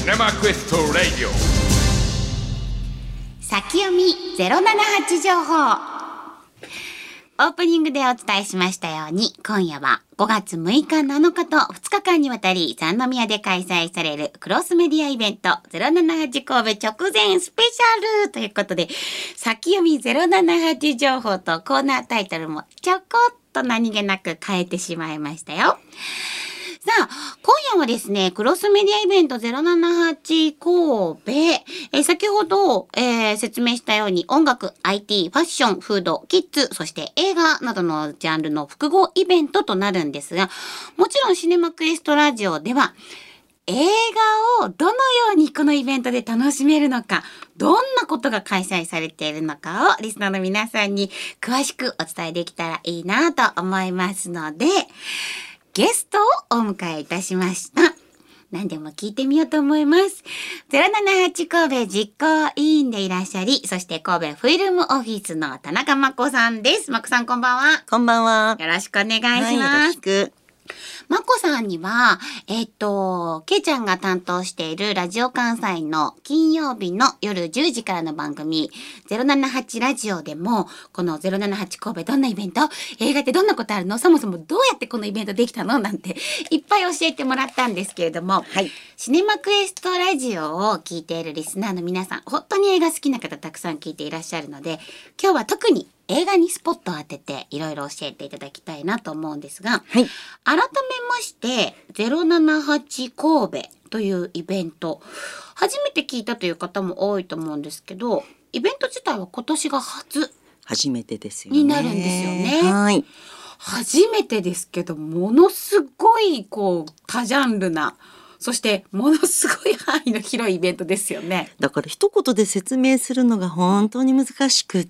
シネマクエストラディオ先読み078情報。オープニングでお伝えしましたように、今夜は5月6日7日と2日間にわたり三宮で開催されるクロスメディアイベント078神戸直前スペシャルということで、先読み078情報とコーナータイトルもちょこっと何気なく変えてしまいましたよ。さあ、今夜はですね、クロスメディアイベント078神戸、先ほど、説明したように音楽、IT、ファッション、フード、キッズ、そして映画などのジャンルの複合イベントとなるんですが、もちろんシネマクエストラジオでは映画をどのようにこのイベントで楽しめるのか、どんなことが開催されているのかをリスナーの皆さんに詳しくお伝えできたらいいなと思いますので、ゲストをお迎えいたしました。何でも聞いてみようと思います。078神戸実行委員でいらっしゃり、そして神戸フィルムオフィスの田中真子さんです。真子さんこんばんは。 こんばんは。 よろしくお願いします。 はい、よろしく。 真子さんには、けいちゃんが担当しているラジオ関西の金曜日の夜10時からの番組078ラジオでも、この078神戸どんなイベント、映画ってどんなことあるの、そもそもどうやってこのイベントできたのなんていっぱい教えてもらったんですけれども、 はい、 シネマクエストラジオを聞いているリスナーの皆さん、本当に映画好きな方たくさん聞いていらっしゃるので、今日は特に映画にスポットを当てていろいろ教えていただきたいなと思うんですが、 はい、 改めまして078神戸というイベント、初めて聞いたという方も多いと思うんですけど、イベント自体は今年が初めてですよね。 になるんですよね。 はい。 初めてですけど、ものすごい多ジャンルな、そしてものすごい範囲の広いイベントですよね。 だから一言で説明するのが本当に難しくって、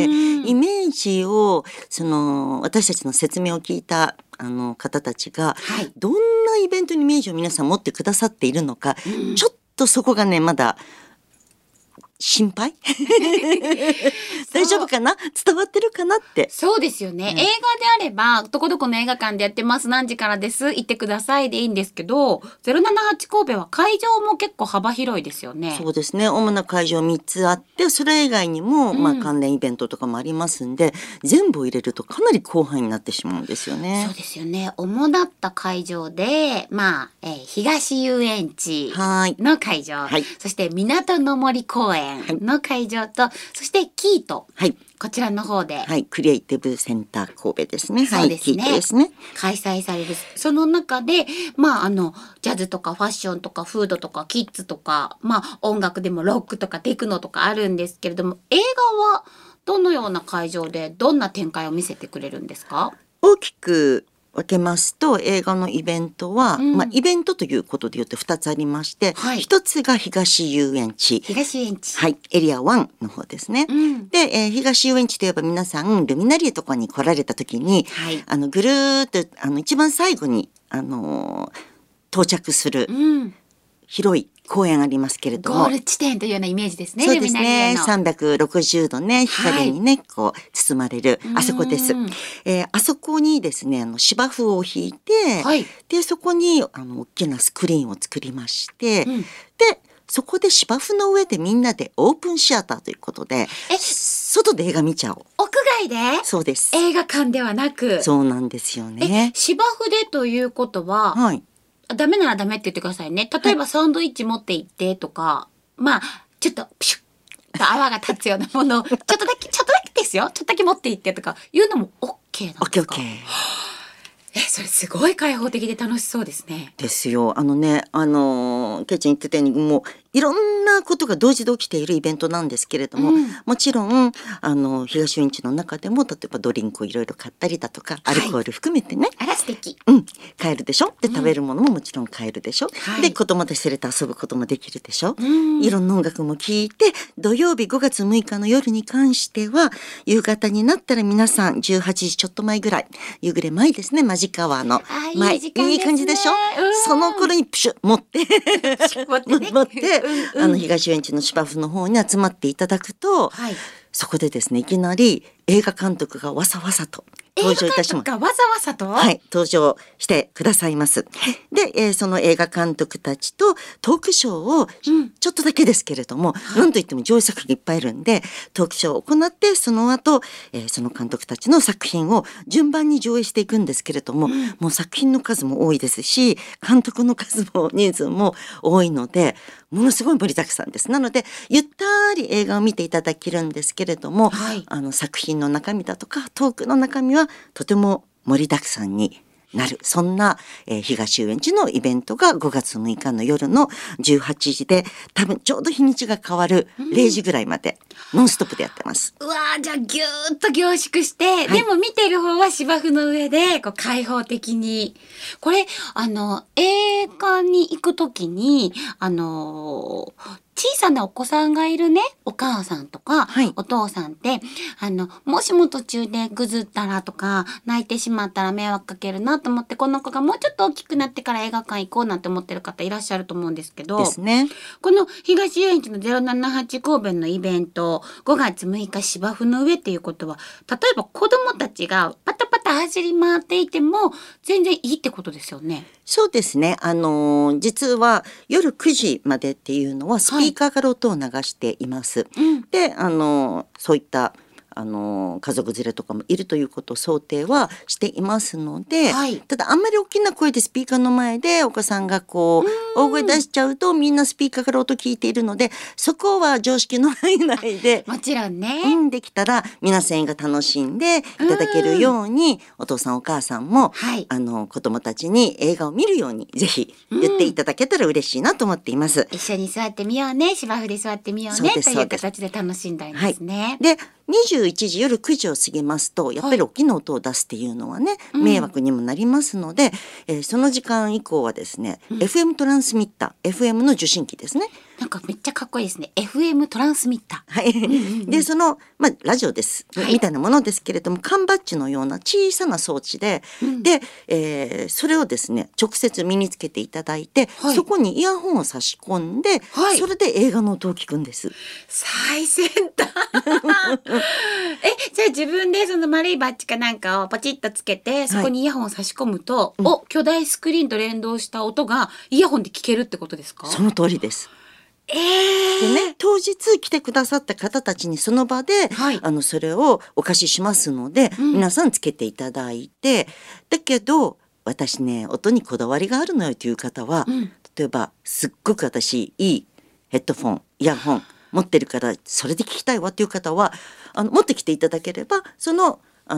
イメージを私たちの説明を聞いた方たちが、 はい、 どんなイベントにイメージを皆さん持ってくださっているのか、ちょっとそこがねまだ心配大丈夫かな、伝わってるかなって。 そうですよね、映画であればどこどこの映画館でやってます、何時からです、行ってくださいでいいんですけど、078神戸は会場も結構幅広いですよね。 そうですね、主な会場3つあって、それ以外にも、関連イベントとかもありますんで、全部を入れるとかなり広範囲になってしまうんですよね。 そうですよね。主だった会場で、東遊園地の会場、 はい、 そして港の森公園の会場と、そしてキート、 はい、 こちらの方で、 はい、クリエイティブセンター神戸ですね。 そうですね、 はい、キートですね。 開催される。その中で、ジャズとかファッションとかフードとかキッズとか、音楽でもロックとかテクノとかあるんですけれども、映画はどのような会場でどんな展開を見せてくれるんですか？ 大きく分けますと、映画のイベントは、イベントということで言うと2つありまして、 はい、 1つが東遊園地、はい、エリア1の方ですね。で、東遊園地といえば皆さんルミナリエとかに来られた時に、 はい、 ぐるーっと一番最後に到着する、広い公園ありますけれども、 ゴール地点というようなイメージですね。 そうですね、360度ね光にね、包まれるあそこです。あそこにですね芝生を引いて、 はい、 でそこに大きなスクリーンを作りまして、でそこで芝生の上でみんなでオープンシアターということで、外で映画見ちゃおう。 屋外で？ そうです。 映画館ではなく。そうなんですよね。 芝生でということは、はい、ダメならダメって言ってくださいね。例えばサンドイッチ持って行ってとか、ちょっとピシュッと泡が立つようなものをちょっとだけですよ、ちょっとだけ持って行ってとかいうのも OK なんですか？ OK。 それすごい開放的で楽しそうですね。 ですよ。ケイちゃん言ってたように、もういろんなことが同時で起きているイベントなんですけれども、もちろん東遊園地の中でも例えばドリンクをいろいろ買ったりだとか、アルコール含めてね、 あら素敵、 買えるでしょ。で食べるものももちろん買えるでしょ、で子供たち連れて遊ぶこともできるでしょ、いろんな音楽も聴いて、土曜日5月6日の夜に関しては夕方になったら皆さん18時ちょっと前ぐらい、夕暮れ前ですね、マジカワーの前、いい感じでしょ。その頃にプシュ持って東遊園地の芝生の方に集まっていただくと、 そこでですね、いきなり映画監督がわさわさと登場いたします。 映画監督がわざわざと、 はい、登場してくださいます。で、その映画監督たちとトークショーをちょっとだけですけれども、なんといっても上映作品いっぱいいるんで、トークショーを行って、その後、その監督たちの作品を順番に上映していくんですけれども、もう作品の数も多いですし、監督の数も人数も多いので、ものすごい盛りだくさんです。なのでゆったり映画を見ていただけるんですけれども、 はい、 作品の中身だとかトークの中身はとても盛りだくさんになる、そんな、東遊園地のイベントが5月6日の夜の18時で、多分ちょうど日にちが変わる0時ぐらいまでノンストップでやってます。 うわー、じゃあぎゅーっと凝縮して、でも見てる方は芝生の上でこう開放的に、これ映画に行くときに小さなお子さんがいるね、お母さんとか、 はい、 お父さんって、もしも途中でぐずったらとか、泣いてしまったら迷惑かけるなと思って、この子がもうちょっと大きくなってから映画館行こうなんて思ってる方いらっしゃると思うんですけど、 ですね。 この東遊園地の078神戸のイベント、5月6日芝生の上っていうことは、例えば子供たちがパタパタ走り回っていても全然いいってことですよね。 そうですね。実は夜9時までっていうのはスピーカーから音を流しています。で、そういった家族連れとかもいるということを想定はしていますので、 はい、 ただあんまり大きな声でスピーカーの前でお子さんがこう大声出しちゃうとみんなスピーカーから音聞いているので、そこは常識の範囲内でもちろんね、 できたら皆さんが楽しんでいただけるように、お父さんお母さんも、 はい、 子供たちに映画を見るようにぜひ言っていただけたら嬉しいなと思っています。 一緒に座ってみようね、芝生で座ってみようねという形で楽しんだんですね。 はい、で21時夜9時を過ぎますとやっぱり大きな音を出すっていうのはね、迷惑にもなりますので、その時間以降はですね、FM トランスミッター FM の受信機ですね。 なんかめっちゃかっこいいですね。FM トランスミッター。 はい。で、ラジオです、みたいなものですけれども、缶バッジのような小さな装置で、で、それをですね、直接身につけていただいて、そこにイヤホンを差し込んで、それで映画の音を聞くんです。 最先端じゃあ自分でその丸いバッジかなんかをポチッとつけて、そこにイヤホンを差し込むと、巨大スクリーンと連動した音がイヤホンで聞けるってことですか？ その通りです。でね、当日来てくださった方たちにその場で、それをお貸ししますので、皆さんつけていただいて、だけど私ね、音にこだわりがあるのよという方は、例えばすっごく私いいヘッドフォンイヤホン持ってるからそれで聞きたいわっていう方は持ってきていただければ、その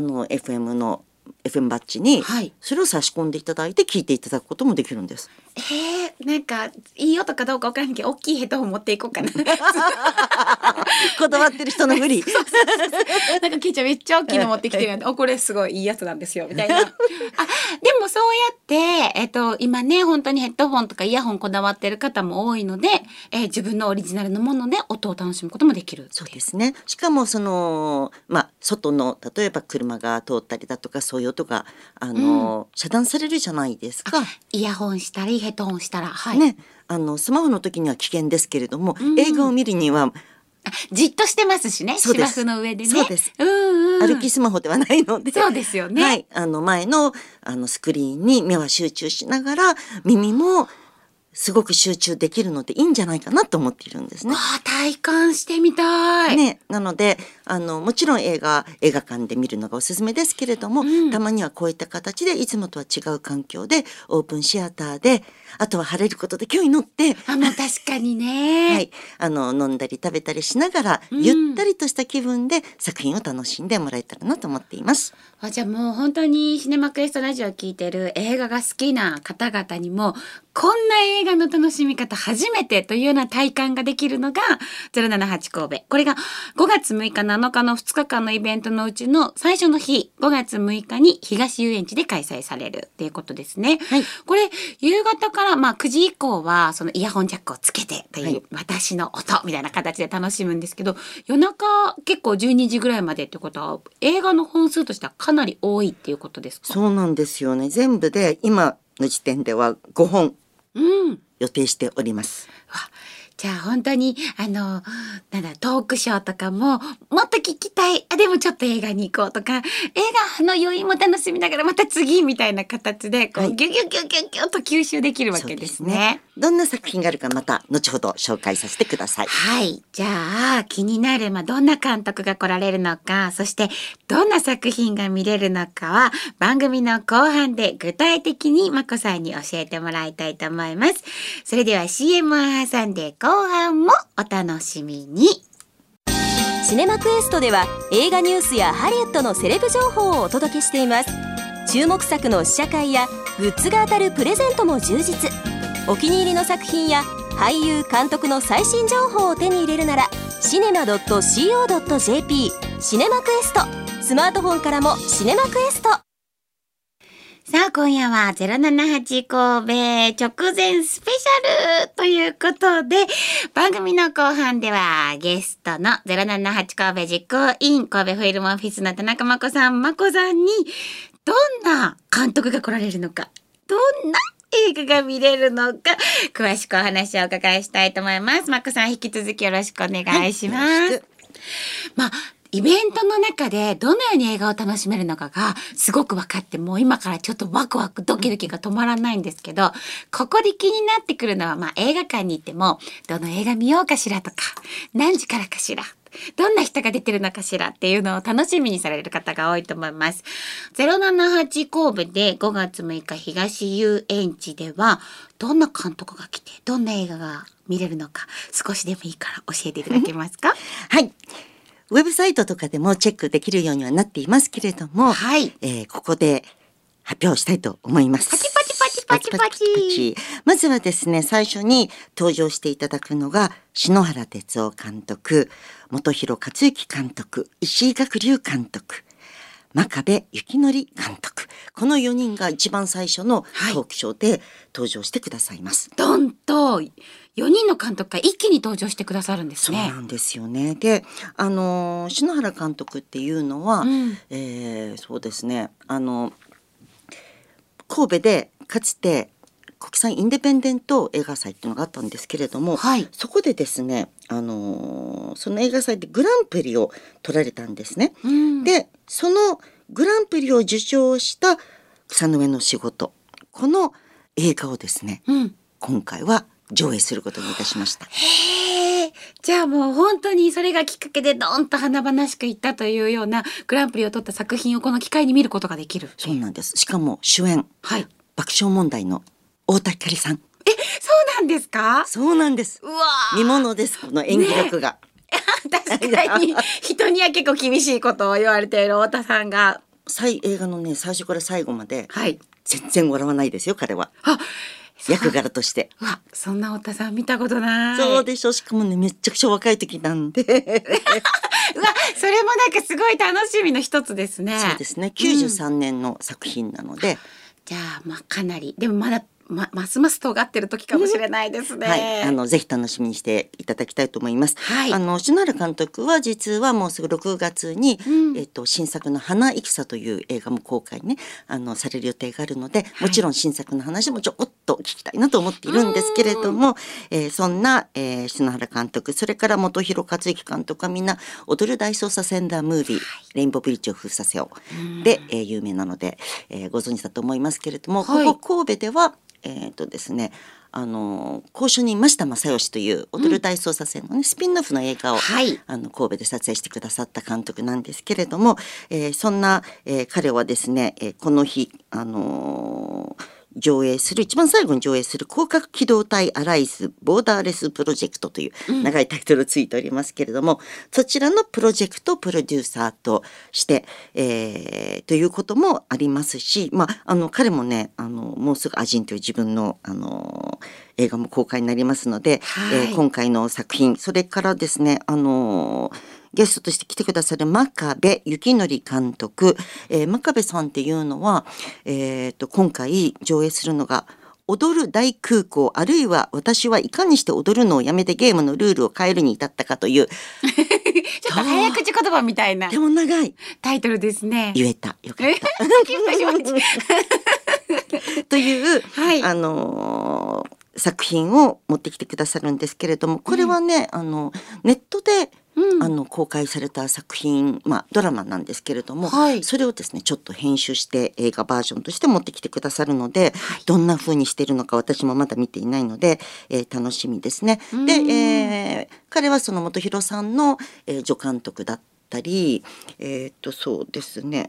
FM バッジにそれを差し込んでいただいて聞いていただくこともできるんです。 なんかいい音かどうか分からんけど大きいヘッドホン持っていこうかなこだわってる人の無理なんかケイちゃんめっちゃ大きいの持ってきてるんでこれすごいいいやつなんですよみたいなでもそうやって、今ね本当にヘッドホンとかイヤホンこだわってる方も多いので、自分のオリジナルのもので音を楽しむこともできる。 そうですね。しかも外の例えば車が通ったりだとかそういう音が遮断されるじゃないですか。 イヤホンしたりヘッドホンしたら、 ね、スマホの時には危険ですけれども、映画を見るにはじっとしてますしね、芝生の上でね。 そうです、歩きスマホではないので、 そうですよね、 前のスクリーンに目は集中しながら耳もすごく集中できるのでいいんじゃないかなと思っているんですね。 体感してみたい、 ね、なのでもちろん映画館で見るのがおすすめですけれども、たまにはこういった形でいつもとは違う環境でオープンシアターで、あとは晴れることで今日に乗ってもう確かにね、 飲んだり食べたりしながら、ゆったりとした気分で作品を楽しんでもらえたらなと思っています。 じゃあもう本当にシネマクエストラジオを聞いてる映画が好きな方々にもこんな映画の楽しみ方初めてというような体感ができるのが078神戸。これが5月6日7日の2日間のイベントのうちの最初の日、5月6日に東遊園地で開催されるっていうことですね。これ夕方から9時以降はそのイヤホンジャックをつけてという、私の音みたいな形で楽しむんですけど、夜中結構12時ぐらいまでってことは映画の本数としてはかなり多いっていうことですか？ そうなんですよね。全部で今の時点では5本予定しております。 じゃあ本当になんだトークショーとかももっと聞きたい、でもちょっと映画に行こうとか、映画の余韻も楽しみながらまた次みたいな形でこう、ギュギュギュギュギュと吸収できるわけですね。 どんな作品があるかまた後ほど紹介させてください。 はい、じゃあ気になる、どんな監督が来られるのか、そしてどんな作品が見れるのかは番組の後半で具体的にまこさんに教えてもらいたいと思います。それでは CM を挟んで後半もお楽しみに。 シネマクエストでは映画ニュースやハリウッドのセレブ情報をお届けしています。注目作の試写会やグッズが当たるプレゼントも充実。お気に入りの作品や俳優監督の最新情報を手に入れるならシネマ .co.jp シネマクエスト、スマートフォンからもシネマクエスト。 さあ今夜は078神戸直前スペシャルということで、番組の後半ではゲストの078神戸実行委員神戸フィルムオフィスの田中真子さんにどんな監督が来られるのか、どんな映画が見れるのか、詳しくお話をお伺いしたいと思います。真子さん引き続きよろしくお願いします。イベントの中でどのように映画を楽しめるのかがすごく分かって、もう今からちょっとワクワクドキドキが止まらないんですけど、ここで気になってくるのは、映画館に行ってもどの映画見ようかしらとか、何時からかしら、どんな人が出てるのかしらっていうのを楽しみにされる方が多いと思います。078神戸で5月6日東遊園地ではどんな監督が来てどんな映画が見れるのか、少しでもいいから教えていただけますか？ はい、ウェブサイトとかでもチェックできるようにはなっていますけれども、 はい、 ここで発表したいと思います。 パチパチパチパチパチ。 まずはですね、最初に登場していただくのが篠原哲夫監督、本広克行監督、石井学龍監督、真壁幸則監督、この4人が一番最初のトークショーで登場してくださいます。 ドンと4人の監督が一気に登場してくださるんですね。 そうなんですよね。で、篠原監督っていうのは、そうですね、神戸でかつて国際インディペンデント映画祭っていうのがあったんですけれども、そこでですね、その映画祭でグランプリを取られたんですね。で、そのグランプリを受賞した草の上の仕事、この映画をですね、今回は上映することにいたしました。 へー、じゃあもう本当にそれがきっかけでドーンと華々しくいったというようなグランプリを取った作品をこの機会に見ることができる。 そうなんです。しかも主演、爆笑問題の太田光さん。 そうなんですか？ そうなんです。 うわー、 見ものです、この演技力が。 確かに人には結構厳しいことを言われている太田さんが映画のね、最初から最後まで、全然笑わないですよ、彼は。役柄として。 そんな太田さん見たことない。 そうでしょ。しかもね、めちゃくちゃ若い時なんでそれもなんかすごい楽しみの一つですね。 そうですね、93年の作品なので、 じゃあかなりでもまだますます尖ってる時かもしれないですね。 ぜひ楽しみにしていただきたいと思います。篠原監督は実はもうすぐ6月に、新作の花戦という映画も公開ね、される予定があるので、もちろん新作の話もちょこっと聞きたいなと思っているんですけれども、そんな、篠原監督、それから本広克行監督はみんな踊る大捜査線だムービー、レインボーブリッジを封鎖せよで、有名なので、ご存知だと思いますけれども、ここ神戸ではですね、高所人増田正義という踊る大捜査線のね、スピンオフの映画を、神戸で撮影してくださった監督なんですけれども、そんな、彼はですね、この日一番最後に上映する広角機動隊アライズボーダーレスプロジェクトという長いタイトルをついておりますけれども、そちらのプロジェクトプロデューサーとして、ということもありますし、彼もね、もうすぐアジンという自分の、映画も公開になりますので、今回の作品、それからですね、ゲストとして来てくださる真壁幸則監督、真壁さんっていうのは、今回上映するのが踊る大空港、あるいは私はいかにして踊るのをやめてゲームのルールを変えるに至ったかというちょっと早口言葉みたいなでも長いタイトルですね。 言えた、よかったという、 作品を持ってきてくださるんですけれども、これはね、ネットで公開された作品、ドラマなんですけれども、それをですねちょっと編集して映画バージョンとして持ってきてくださるので、どんな風にしているのか私もまだ見ていないので、楽しみですね。で、彼はその本広さんの、助監督だったり、そうですね、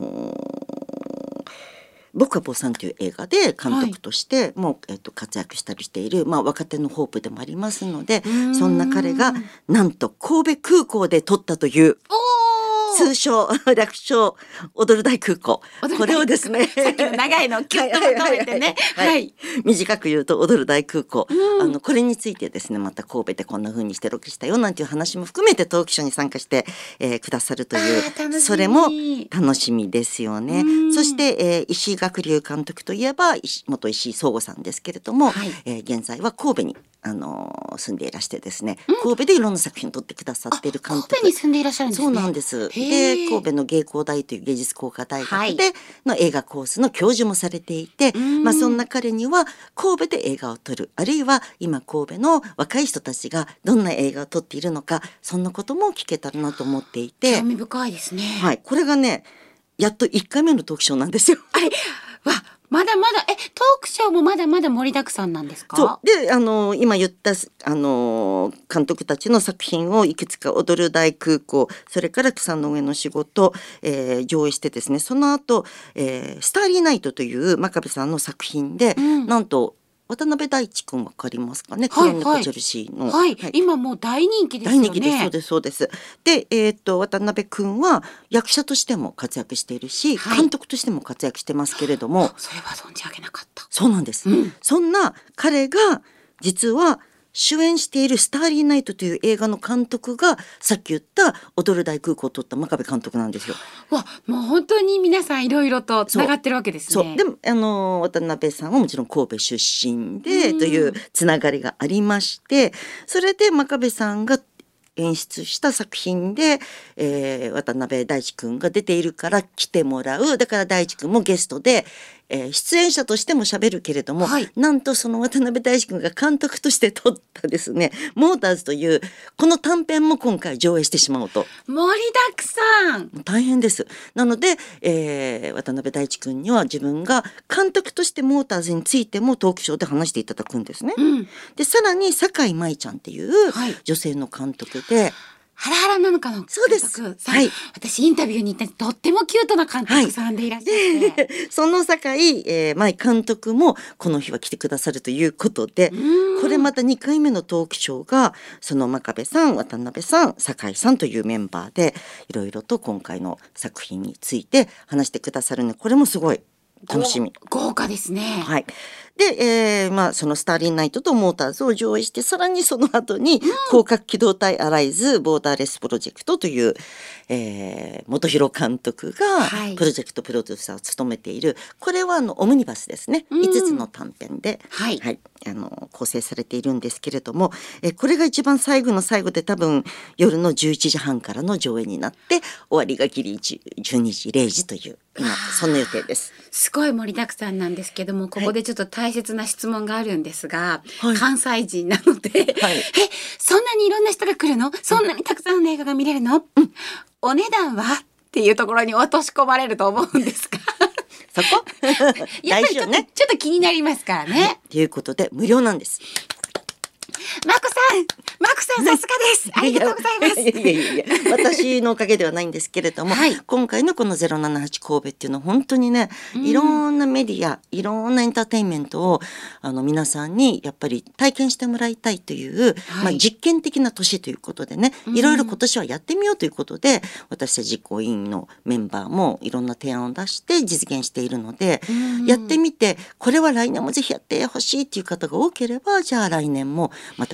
僕は坊さんという映画で監督としても、活躍したりしている、若手のホープでもありますので、そんな彼がなんと神戸空港で撮ったという通称略称踊る大空港、これをですねさっきの長いのをキュッとまとめてね、 短く言うと踊る大空港、これについてですねまた神戸でこんな風にしてロケしたよなんていう話も含めてトークショーに参加して、くださるというそれも楽しみですよね。そして、石井学龍監督といえば元石井壮吾さんですけれども、現在は神戸に住んでいらしてですね、神戸でいろんな作品を撮ってくださっている監督。 神戸に住んでいらっしゃるんですね。 そうなんです。で、神戸の芸工大という芸術工科大学での映画コースの教授もされていて、そんな彼には神戸で映画を撮る、あるいは今神戸の若い人たちがどんな映画を撮っているのか、そんなことも聞けたらなと思っていて、 興味深いですね。 これがねやっと1回目のトークショーなんですよ。 まだまだトークショーもまだまだ盛りだくさんなんですか？ そうで、今言った監督たちの作品をいくつか踊る大空港、それから草の上の仕事、上映してですね、その後、スターリーナイトという真壁さんの作品で、なんと渡辺大地君わかりますかね、クローンネコチェルシーの、 今もう大人気ですよね。 大人気です。そうですそうです。で、渡辺君は役者としても活躍しているし、監督としても活躍してますけれども、 それは存じ上げなかった。 そうなんです、そんな彼が実は主演しているスターリーナイトという映画の監督がさっき言った踊る大空港を撮った真壁監督なんですよ。 もう本当に皆さんいろいろとつながってるわけですね。 そうでも渡辺さんはもちろん神戸出身でというつながりがありまして、それで真壁さんが演出した作品で、渡辺大地君が出ているから来てもらう。だから大地君もゲストで、出演者としても喋るけれども、なんとその渡辺大地君が監督として撮ったですねモーターズというこの短編も今回上映してしまおうと。 盛りだくさん大変です。なので、渡辺大地君には自分が監督としてモーターズについてもトークショーで話していただくんですね、でさらに酒井舞ちゃんっていう女性の監督で、 ハラハラなのかの監督。 そうです。 私インタビューに行ってとってもキュートな監督さんでいらっしゃって、 その酒井舞監督もこの日は来てくださるということで、これまた2回目のトークショーがその真壁さん、渡辺さん、酒井さんというメンバーでいろいろと今回の作品について話してくださるので、これもすごい楽しみ。 豪華ですね。 で、そのスターリーナイトとモーターズを上映して、さらにその後に広角機動隊アライズボーダーレスプロジェクトという、本広監督がプロジェクトプロデューサーを務めている、これはオムニバスですね、5つの短編で、構成されているんですけれども、これが一番最後の最後で多分夜の11時半からの上映になって終わりがギリ12時0時という今そんな予定です。 すごい盛りだくさんなんですけども、ここでちょっと大切な質問があるんですが、関西人なので、そんなにいろんな人が来るの？そんなにたくさんの映画が見れるの？お値段はっていうところに落とし込まれると思うんですがそこやっぱりちょっと気になりますからね。 ということで無料なんです。 マコさんさすがです。ありがとうございます。 いや私のおかげではないんですけれども、今回のこの078神戸っていうのは本当にね、いろんなメディア、いろんなエンターテインメントを皆さんにやっぱり体験してもらいたいという、実験的な年ということでね、いろいろ今年はやってみようということで、私たち実行委員のメンバーもいろんな提案を出して実現しているので、やってみてこれは来年もぜひやってほしいっていう方が多ければ、じゃあ来年もまたこれやろう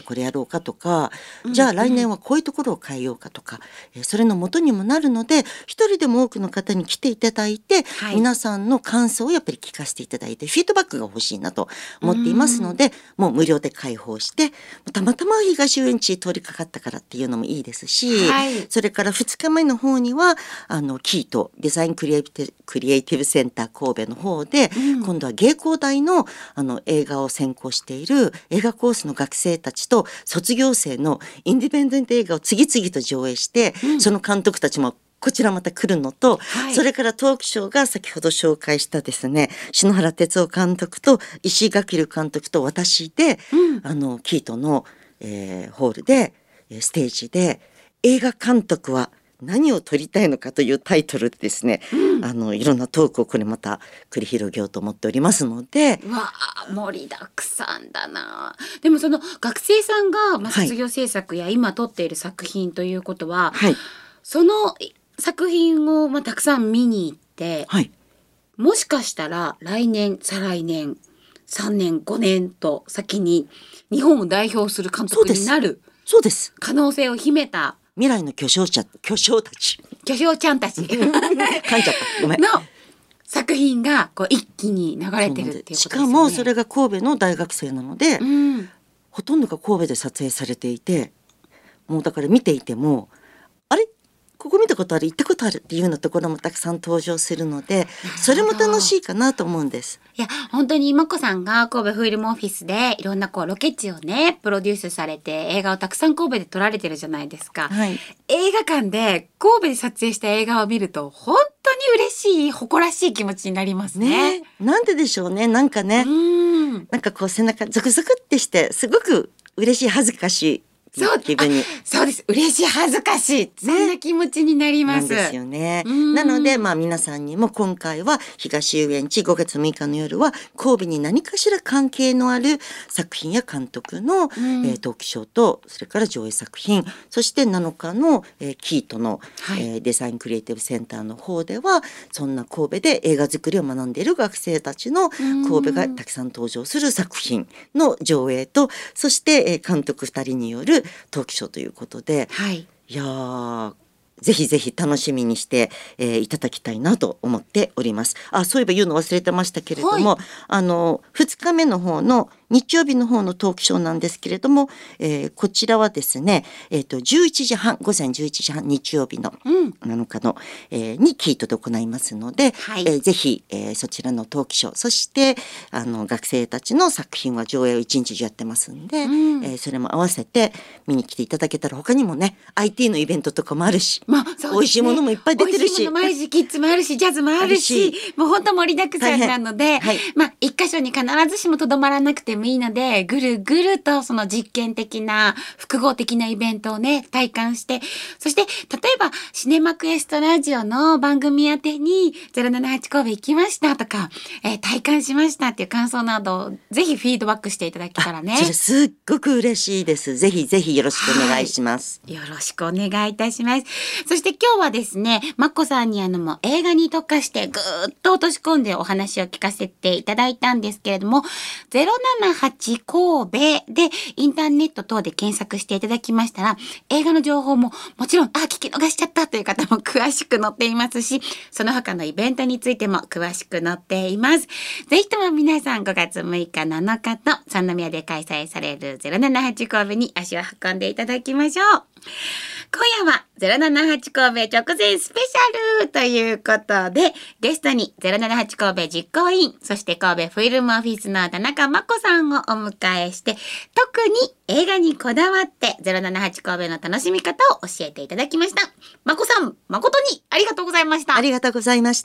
かとか、じゃあ来年はこういうところを変えようかとか、それの元にもなるので、一人でも多くの方に来ていただいて、皆さんの感想をやっぱり聞かせていただいて、フィードバックが欲しいなと思っていますので、もう無料で開放して、たまたま東遊園地通りかかったからっていうのもいいですし、それから2日目の方にはキートデザインクリエイティブセンター神戸の方で、今度は芸工大の映画を専攻している映画コースの学生たちと卒業生のインディペンデント映画を次々と上映して、その監督たちもこちらまた来るのと、それからトークショーが先ほど紹介したですね、篠原哲夫監督と石井垣監督と私で、キートの、ホールでステージで映画監督は何を撮りたいのかというタイトルでですね、いろんなトークをこれまた繰り広げようと思っておりますので、 わあ盛りだくさんだな。でもその学生さんが、卒業制作や今撮っている作品ということは、その作品を、たくさん見に行って、もしかしたら来年再来年3年5年と先に日本を代表する監督になる可能性を秘めた未来の巨匠ちゃんたち噛んじゃったごめんの作品がこう一気に流れてるっていうことですよね。 しかもそれが神戸の大学生なので、ほとんどが神戸で撮影されていて、もうだから見ていてもあれここ見たことある行ったことあるっていうようなところもたくさん登場するので、それも楽しいかなと思うんです。 いや本当にまこさんが神戸フィルムオフィスでいろんなロケ地をねプロデュースされて映画をたくさん神戸で撮られてるじゃないですか、映画館で神戸で撮影した映画を見ると本当に嬉しい誇らしい気持ちになりますね。 なんででしょうね。なんかね、なんかこう背中ゾクゾクってしてすごく嬉しい恥ずかしいそうです。嬉しい恥ずかしい、そんな気持ちになります。 なんですよね。なので皆さんにも今回は東遊園地5月6日の夜は神戸に何かしら関係のある作品や監督の、トークショーとそれから上映作品、そして7日の、キートの、デザインクリエイティブセンターの方ではそんな神戸で映画作りを学んでいる学生たちの神戸がたくさん登場する作品の上映と、そして、監督2人によるトークショーということで、いやぜひぜひ楽しみにして、いただきたいなと思っております。そういえば言うの忘れてましたけれども、2日目の方の日曜日の方のトークショーなんですけれども、こちらはですね、11時半午前11時半日曜日の7日の、にキートで行いますので、ぜひ、そちらのトークショー、そして学生たちの作品は上映を1日中やってますんで、それも合わせて見に来ていただけたら、他にもね IT のイベントとかもあるし、美味しいものもいっぱい出てるし、 美味しいものもあるし、キッズもあるし、ジャズもあるし、もう本当盛りだくさんなので、一箇所に必ずしもとどまらなくてもいいので、ぐるぐるとその実験的な複合的なイベントをね体感して、そして例えばシネマクエストラジオの番組宛てに078神戸行きましたとか、体感しましたっていう感想などぜひフィードバックしていただけたらね、 それすっごく嬉しいです。ぜひぜひよろしくお願いします、 よろしくお願いいたします。そして今日はですね、まっこさんにもう映画に特化してぐーっと落とし込んでお話を聞かせていただいたんですけれども、078神戸でインターネット等で検索していただきましたら、映画の情報ももちろん聞き逃しちゃったという方も詳しく載っていますし、その他のイベントについても詳しく載っています。ぜひとも皆さん5月6日7日と三宮で開催される078神戸に足を運んでいただきましょう。今夜は078神戸直前スペシャルということで、ゲストに078神戸実行委員、そして神戸フィルムオフィスの田中真子さんをお迎えして、特に映画にこだわって078神戸の楽しみ方を教えていただきました。真子さん、誠にありがとうございました。 ありがとうございました。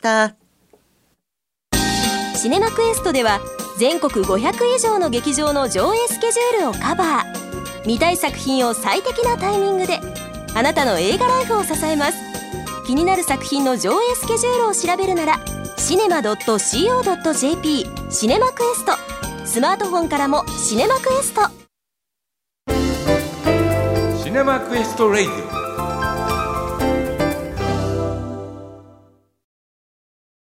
シネマクエストでは全国500以上の劇場の上映スケジュールをカバー。見たい作品を最適なタイミングで、あなたの映画ライフを支えます。気になる作品の上映スケジュールを調べるならcinema.co.jp シネマクエスト。スマートフォンからもシネマクエスト。 シネマクエストレイディオ